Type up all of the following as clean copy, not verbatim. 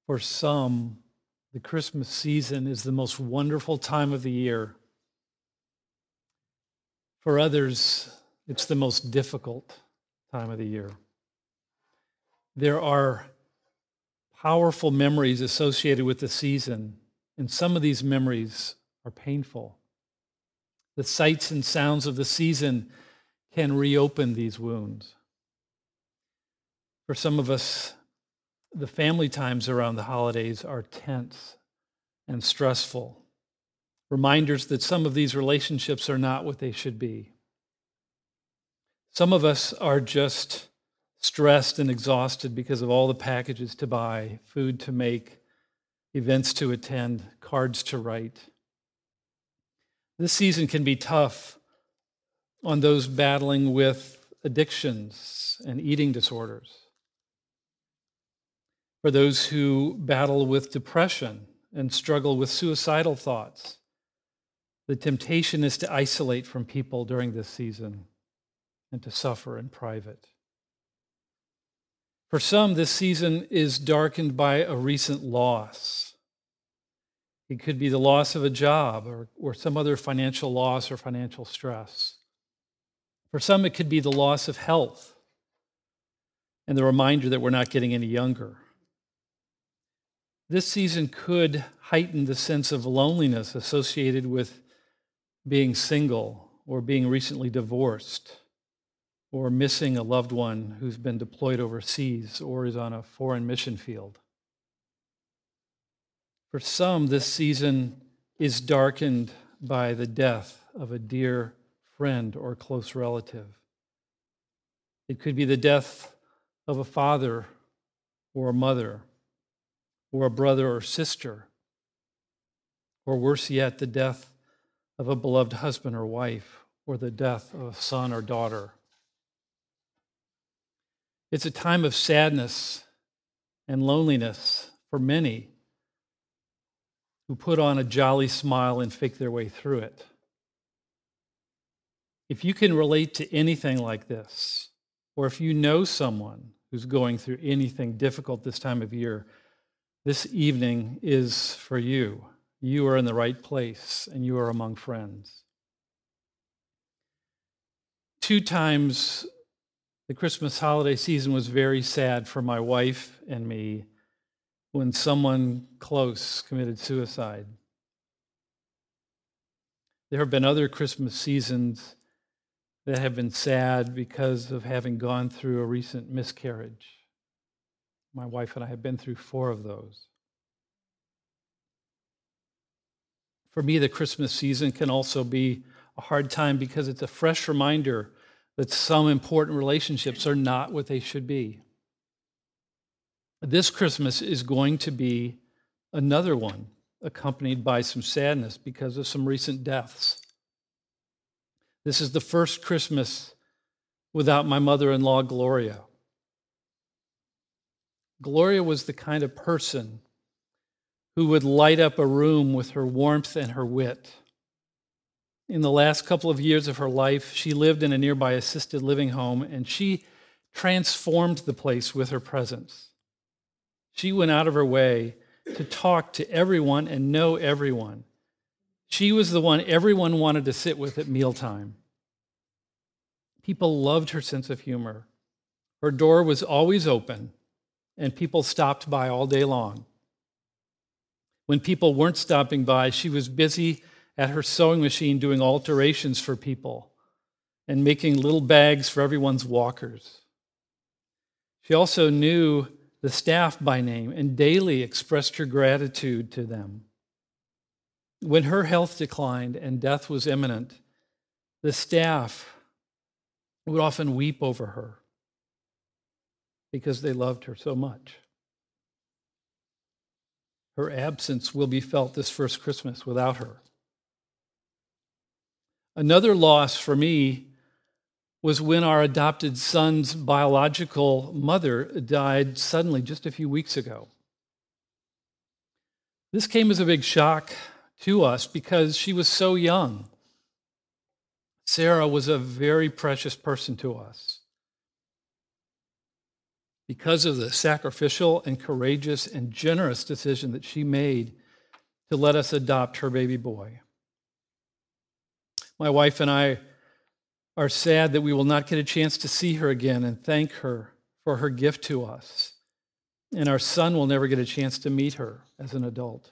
For some, the Christmas season is the most wonderful time of the year. For others, it's the most difficult time of the year. There are powerful memories associated with the season, and some of these memories are painful. The sights and sounds of the season can reopen these wounds. For some of us, the family times around the holidays are tense and stressful. Reminders that some of these relationships are not what they should be. Some of us are just stressed and exhausted because of all the packages to buy, food to make, events to attend, cards to write. This season can be tough on those battling with addictions and eating disorders. For those who battle with depression and struggle with suicidal thoughts, the temptation is to isolate from people during this season and to suffer in private. For some, this season is darkened by a recent loss. It could be the loss of a job or some other financial loss or financial stress. For some, it could be the loss of health and the reminder that we're not getting any younger. This season could heighten the sense of loneliness associated with being single or being recently divorced or missing a loved one who's been deployed overseas or is on a foreign mission field. For some, this season is darkened by the death of a dear friend or close relative. It could be the death of a father or a mother, or a brother or sister, or worse yet, the death of a beloved husband or wife, or the death of a son or daughter. It's a time of sadness and loneliness for many who put on a jolly smile and fake their way through it. If you can relate to anything like this, or if you know someone who's going through anything difficult this time of year, this evening is for you. You are in the right place, and you are among friends. 2 times the Christmas holiday season was very sad for my wife and me when someone close committed suicide. There have been other Christmas seasons that have been sad because of having gone through a recent miscarriage. My wife and I have been through 4 of those. For me, the Christmas season can also be a hard time because it's a fresh reminder that some important relationships are not what they should be. This Christmas is going to be another one, accompanied by some sadness because of some recent deaths. This is the first Christmas without my mother-in-law, Gloria. Gloria was the kind of person who would light up a room with her warmth and her wit. In the last couple of years of her life, she lived in a nearby assisted living home, and she transformed the place with her presence. She went out of her way to talk to everyone and know everyone. She was the one everyone wanted to sit with at mealtime. People loved her sense of humor. Her door was always open, and people stopped by all day long. When people weren't stopping by, she was busy at her sewing machine doing alterations for people and making little bags for everyone's walkers. She also knew the staff by name and daily expressed her gratitude to them. When her health declined and death was imminent, the staff would often weep over her because they loved her so much. Her absence will be felt this first Christmas without her. Another loss for me was when our adopted son's biological mother died suddenly just a few weeks ago. This came as a big shock to us because she was so young. Sarah was a very precious person to us. because of the sacrificial and courageous and generous decision that she made to let us adopt her baby boy. My wife and I are sad that we will not get a chance to see her again and thank her for her gift to us. And our son will never get a chance to meet her as an adult.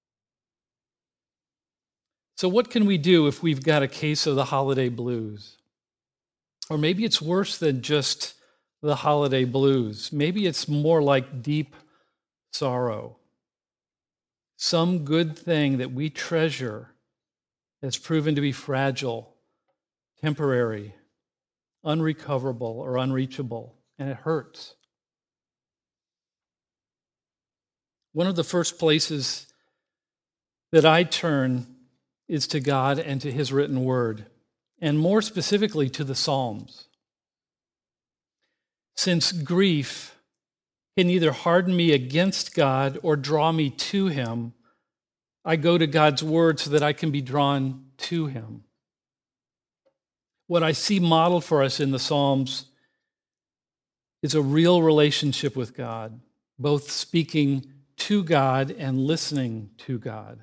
So what can we do if we've got a case of the holiday blues? Or maybe it's worse than just the holiday blues. Maybe it's more like deep sorrow. Some good thing that we treasure has proven to be fragile, temporary, unrecoverable, or unreachable, and it hurts. One of the first places that I turn is to God and to his written word, and more specifically to the Psalms. Since grief can either harden me against God or draw me to him, I go to God's word so that I can be drawn to him. What I see modeled for us in the Psalms is a real relationship with God, both speaking to God and listening to God.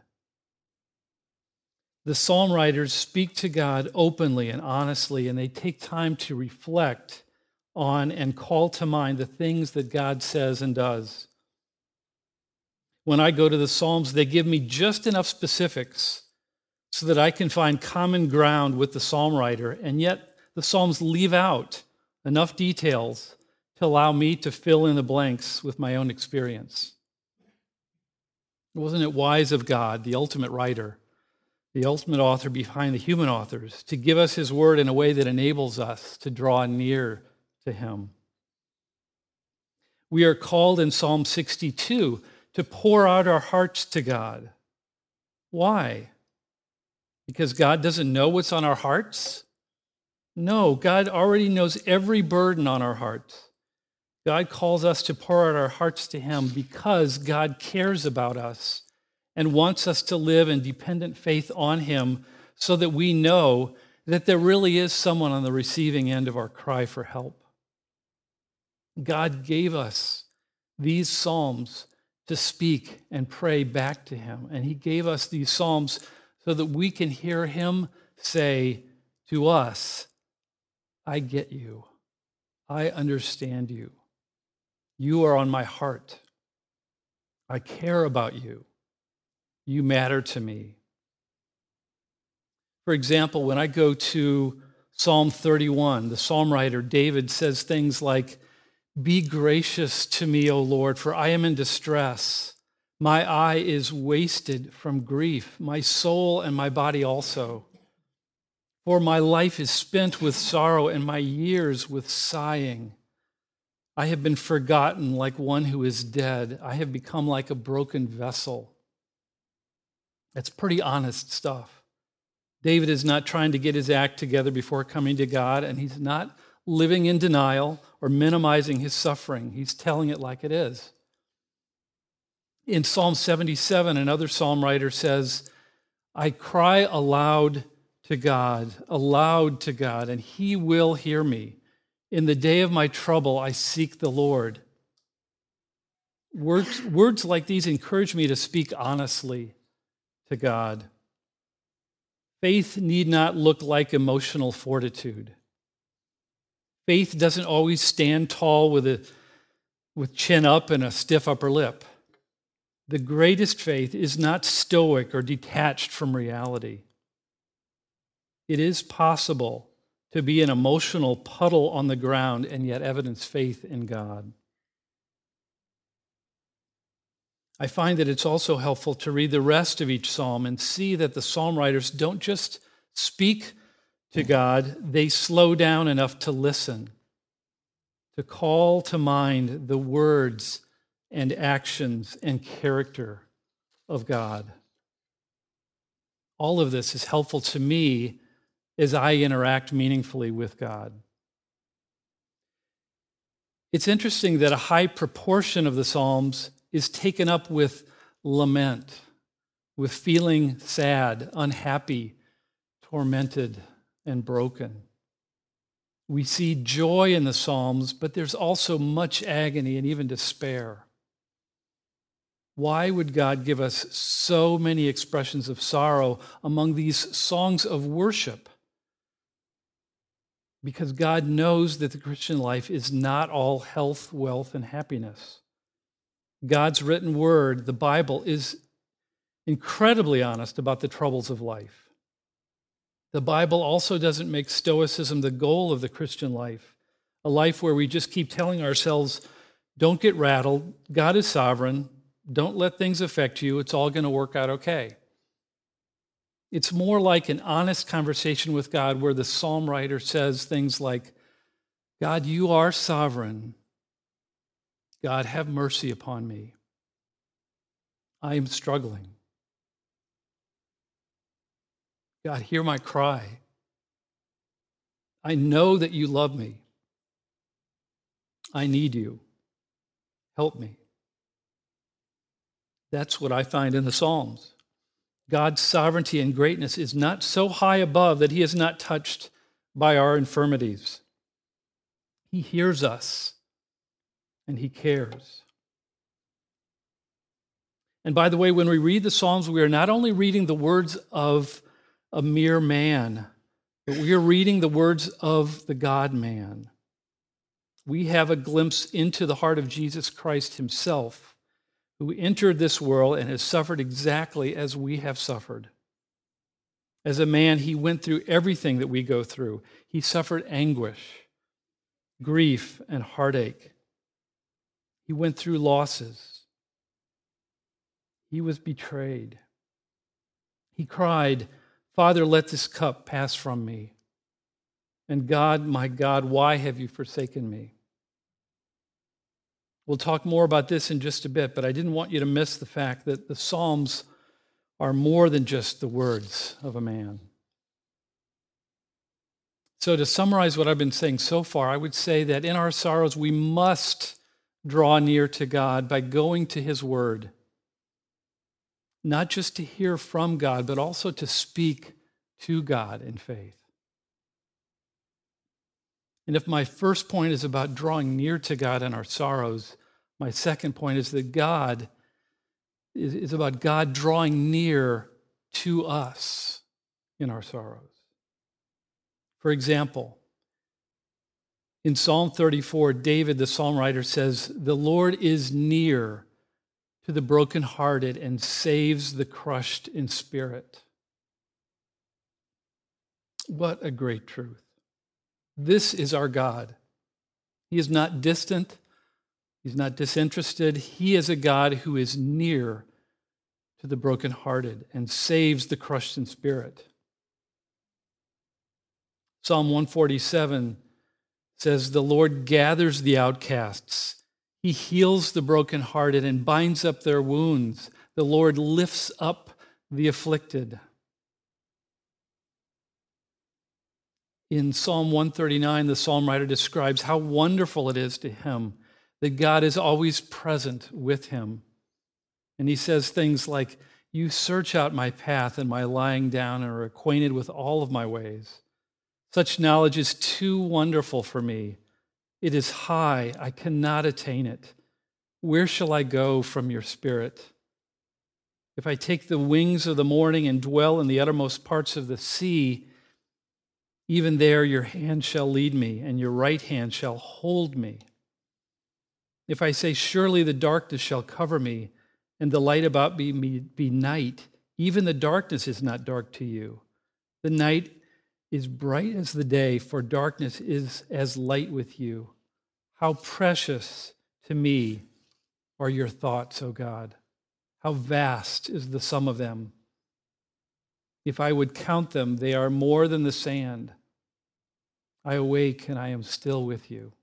The psalm writers speak to God openly and honestly, and they take time to reflect on and call to mind the things that God says and does. When I go to the Psalms, they give me just enough specifics so that I can find common ground with the psalm writer, and yet the Psalms leave out enough details to allow me to fill in the blanks with my own experience. Wasn't it wise of God, the ultimate writer, the ultimate author behind the human authors, to give us his word in a way that enables us to draw near to him? We are called in Psalm 62 to pour out our hearts to God. Why? Because God doesn't know what's on our hearts? No, God already knows every burden on our hearts. God calls us to pour out our hearts to him because God cares about us and wants us to live in dependent faith on him so that we know that there really is someone on the receiving end of our cry for help. God gave us these psalms to speak and pray back to him, and he gave us these psalms so that we can hear him say to us, I get you. I understand you. You are on my heart. I care about you. You matter to me. For example, when I go to Psalm 31, the psalm writer David says things like, be gracious to me, O Lord, for I am in distress. My eye is wasted from grief, my soul and my body also. For my life is spent with sorrow and my years with sighing. I have been forgotten like one who is dead. I have become like a broken vessel. That's pretty honest stuff. David is not trying to get his act together before coming to God, and he's not living in denial or minimizing his suffering. He's telling it like it is. In Psalm 77, another psalm writer says, I cry aloud to God, and he will hear me. In the day of my trouble, I seek the Lord. Words like these encourage me to speak honestly to God. Faith need not look like emotional fortitude. Faith doesn't always stand tall with chin up and a stiff upper lip. The greatest faith is not stoic or detached from reality. It is possible to be an emotional puddle on the ground and yet evidence faith in God. I find that it's also helpful to read the rest of each psalm and see that the psalm writers don't just speak to God, they slow down enough to listen, to call to mind the words and actions and character of God. All of this is helpful to me as I interact meaningfully with God. It's interesting that a high proportion of the Psalms is taken up with lament, with feeling sad, unhappy, tormented, and broken. We see joy in the Psalms, but there's also much agony and even despair. Why would God give us so many expressions of sorrow among these songs of worship? Because God knows that the Christian life is not all health, wealth, and happiness. God's written word, the Bible, is incredibly honest about the troubles of life. The Bible also doesn't make stoicism the goal of the Christian life, a life where we just keep telling ourselves, don't get rattled, God is sovereign, don't let things affect you, it's all going to work out okay. It's more like an honest conversation with God where the psalm writer says things like, God, you are sovereign. God, have mercy upon me. I am struggling. God, hear my cry. I know that you love me. I need you. Help me. That's what I find in the Psalms. God's sovereignty and greatness is not so high above that he is not touched by our infirmities. He hears us and he cares. And by the way, when we read the Psalms, we are not only reading the words of a mere man, but we are reading the words of the God-man. We have a glimpse into the heart of Jesus Christ himself, who entered this world and has suffered exactly as we have suffered. As a man, he went through everything that we go through. He suffered anguish, grief, and heartache. He went through losses. He was betrayed. He cried, Father, let this cup pass from me. And God, my God, why have you forsaken me? We'll talk more about this in just a bit, but I didn't want you to miss the fact that the Psalms are more than just the words of a man. So to summarize what I've been saying so far, I would say that in our sorrows, we must draw near to God by going to his word. Not just to hear from God, but also to speak to God in faith. And if my first point is about drawing near to God in our sorrows, my second point is that God is about God drawing near to us in our sorrows. For example, in Psalm 34, David, the psalm writer, says, the Lord is near to the brokenhearted and saves the crushed in spirit. What a great truth. This is our God. He is not distant. He's not disinterested. He is a God who is near to the brokenhearted and saves the crushed in spirit. Psalm 147 says, the Lord gathers the outcasts. He heals the brokenhearted and binds up their wounds. The Lord lifts up the afflicted. In Psalm 139, the psalm writer describes how wonderful it is to him that God is always present with him. And he says things like, you search out my path and my lying down and are acquainted with all of my ways. Such knowledge is too wonderful for me. It is high, I cannot attain it. Where shall I go from your spirit? If I take the wings of the morning and dwell in the uttermost parts of the sea, even there your hand shall lead me, and your right hand shall hold me. If I say, surely the darkness shall cover me, and the light about me be night, even the darkness is not dark to you. The night is bright as the day, for darkness is as light with you. How precious to me are your thoughts, O God. How vast is the sum of them. If I would count them, they are more than the sand. I awake and I am still with you.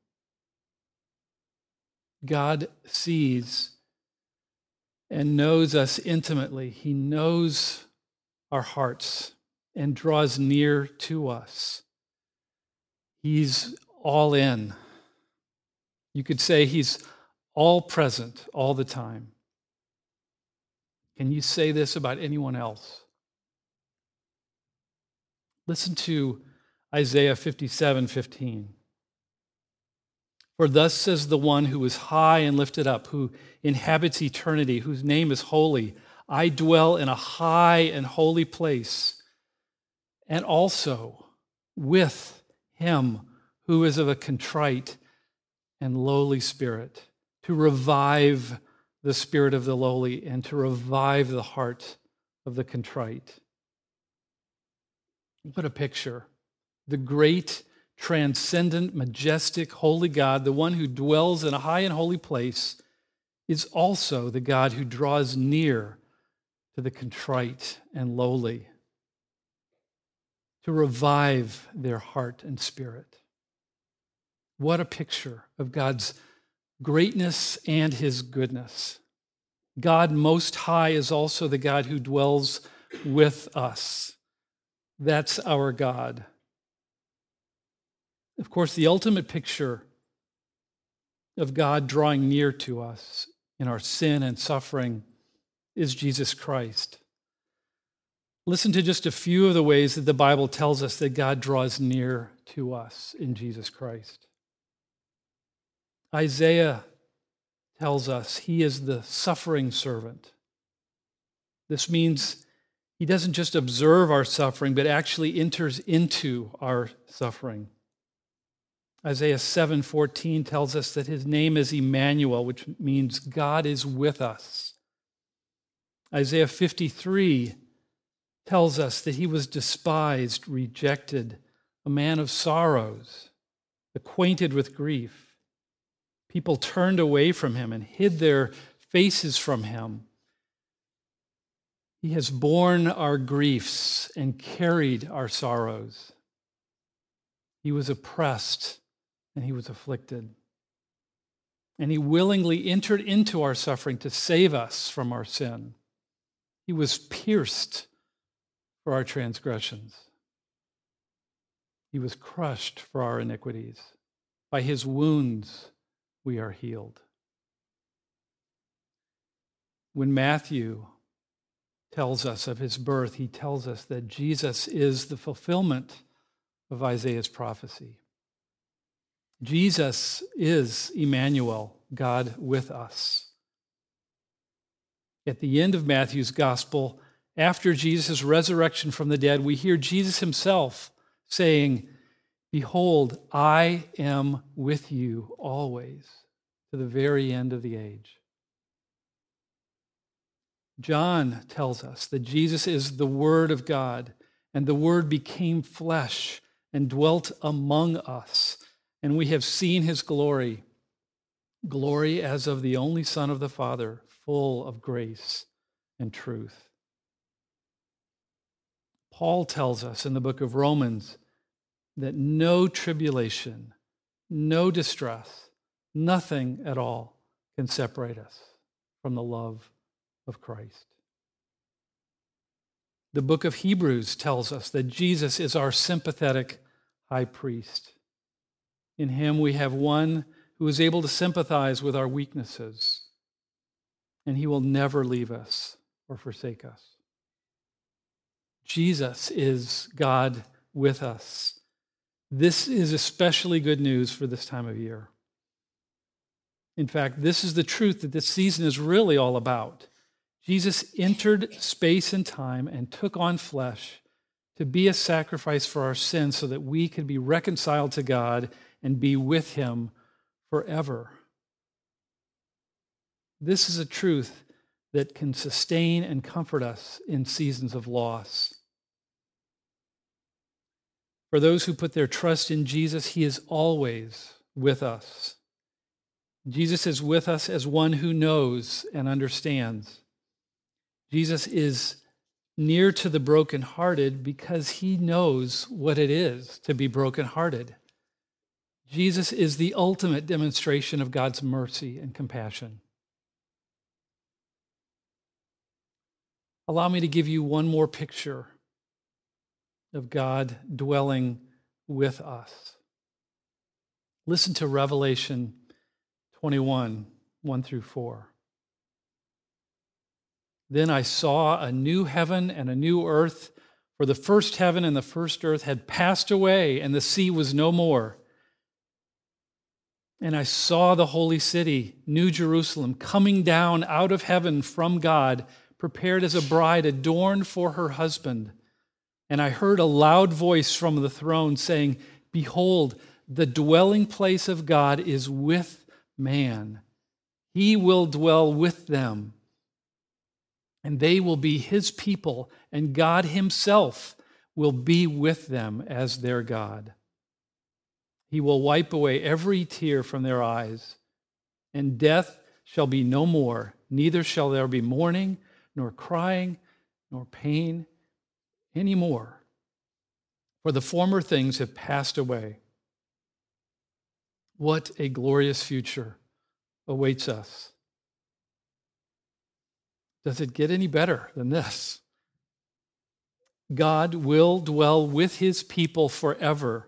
God sees and knows us intimately. He knows our hearts and draws near to us. He's all in. You could say he's all present all the time. Can you say this about anyone else? Listen to Isaiah 57:15. For thus says the one who is high and lifted up, who inhabits eternity, whose name is holy. I dwell in a high and holy place, and also with him who is of a contrite and lowly spirit, to revive the spirit of the lowly and to revive the heart of the contrite. What a picture. The great, transcendent, majestic, holy God, the one who dwells in a high and holy place, is also the God who draws near to the contrite and lowly, to revive their heart and spirit. What a picture of God's greatness and his goodness. God Most High is also the God who dwells with us. That's our God. Of course, the ultimate picture of God drawing near to us in our sin and suffering is Jesus Christ. Listen to just a few of the ways that the Bible tells us that God draws near to us in Jesus Christ. Isaiah tells us he is the suffering servant. This means he doesn't just observe our suffering, but actually enters into our suffering. Isaiah 7:14 tells us that his name is Emmanuel, which means God is with us. Isaiah 53 tells us that he was despised, rejected, a man of sorrows, acquainted with grief. People turned away from him and hid their faces from him. He has borne our griefs and carried our sorrows. He was oppressed and he was afflicted. And he willingly entered into our suffering to save us from our sin. He was pierced for our transgressions. He was crushed for our iniquities. By his wounds we are healed. When Matthew tells us of his birth, he tells us that Jesus is the fulfillment of Isaiah's prophecy. Jesus is Emmanuel, God with us. At the end of Matthew's gospel, after Jesus' resurrection from the dead, we hear Jesus himself saying, "Behold, I am with you always to the very end of the age." John tells us that Jesus is the Word of God, and the Word became flesh and dwelt among us, and we have seen his glory, glory as of the only Son of the Father, full of grace and truth. Paul tells us in the book of Romans that no tribulation, no distress, nothing at all can separate us from the love of Christ. The book of Hebrews tells us that Jesus is our sympathetic high priest. In him we have one who is able to sympathize with our weaknesses, and he will never leave us or forsake us. Jesus is God with us. This is especially good news for this time of year. In fact, this is the truth that this season is really all about. Jesus entered space and time and took on flesh to be a sacrifice for our sins so that we could be reconciled to God and be with him forever. This is a truth that can sustain and comfort us in seasons of loss. For those who put their trust in Jesus, he is always with us. Jesus is with us as one who knows and understands. Jesus is near to the brokenhearted because he knows what it is to be brokenhearted. Jesus is the ultimate demonstration of God's mercy and compassion. Allow me to give you one more picture of God dwelling with us. Listen to Revelation 21, 1 through 4. Then I saw a new heaven and a new earth, For the first heaven and the first earth had passed away, and the sea was no more. And I saw the holy city, New Jerusalem, coming down out of heaven from God, prepared as a bride adorned for her husband. And I heard a loud voice from the throne saying, Behold, the dwelling place of God is with man. He will dwell with them, and they will be his people, and God himself will be with them as their God. He will wipe away every tear from their eyes, and death shall be no more, neither shall there be mourning, nor crying, nor pain any more, for the former things have passed away. What a glorious future awaits us. Does it get any better than this? God will dwell with his people forever.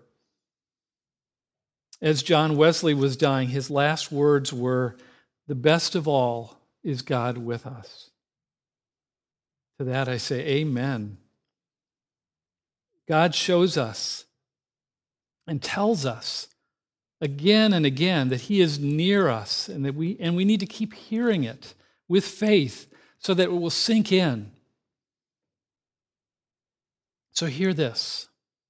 As John Wesley was dying, his last words were, "The best of all is God with us." To that I say, amen. God shows us and tells us again and again that he is near us, and that we need to keep hearing it with faith so that it will sink in. So hear this.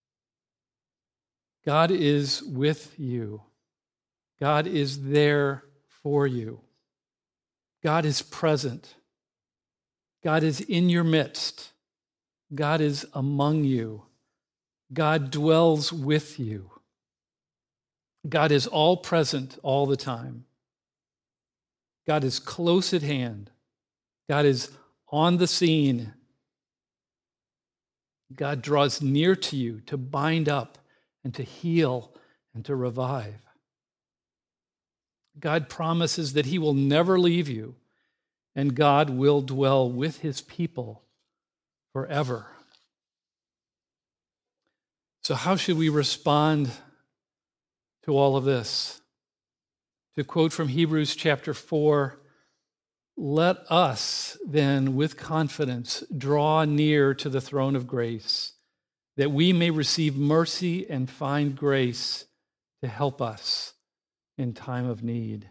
God is with you. God is there for you. God is present. God is in your midst. God is among you. God dwells with you. God is all present all the time. God is close at hand. God is on the scene. God draws near to you to bind up and to heal and to revive. God promises that he will never leave you, and God will dwell with his people forever. So how should we respond to all of this? To quote from Hebrews chapter 4, let us then with confidence draw near to the throne of grace, that we may receive mercy and find grace to help us in time of need.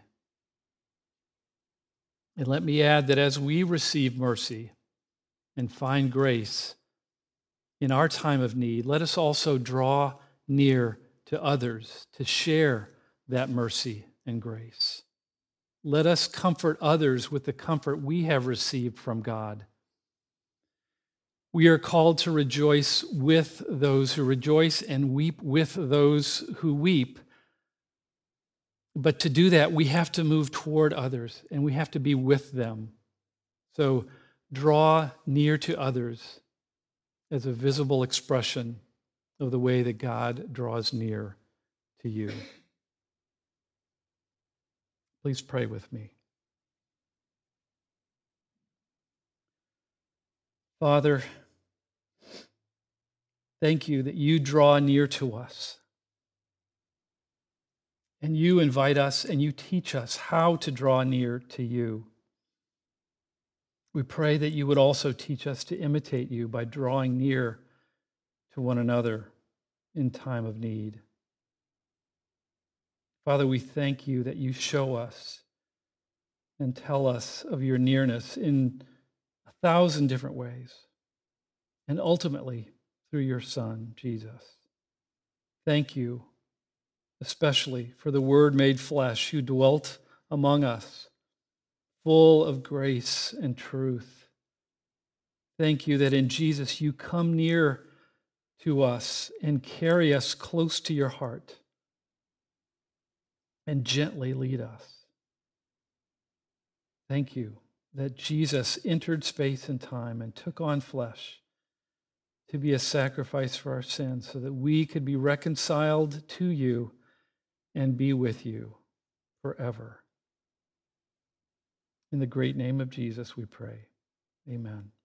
And let me add that as we receive mercy and find grace in our time of need, let us also draw near to others to share that mercy and grace. Let us comfort others with the comfort we have received from God. We are called to rejoice with those who rejoice and weep with those who weep. But to do that, we have to move toward others and we have to be with them. So draw near to others as a visible expression of the way that God draws near to you. Please pray with me. Father, thank you that you draw near to us. And you invite us and you teach us how to draw near to you. We pray that you would also teach us to imitate you by drawing near to one another in time of need. Father, we thank you that you show us and tell us of your nearness in 1,000 different ways, and ultimately through your Son, Jesus. Thank you, especially for the Word made flesh who dwelt among us, full of grace and truth. Thank you that in Jesus you come near to us and carry us close to your heart and gently lead us. Thank you that Jesus entered space and time and took on flesh to be a sacrifice for our sins so that we could be reconciled to you and be with you forever. In the great name of Jesus we pray. Amen.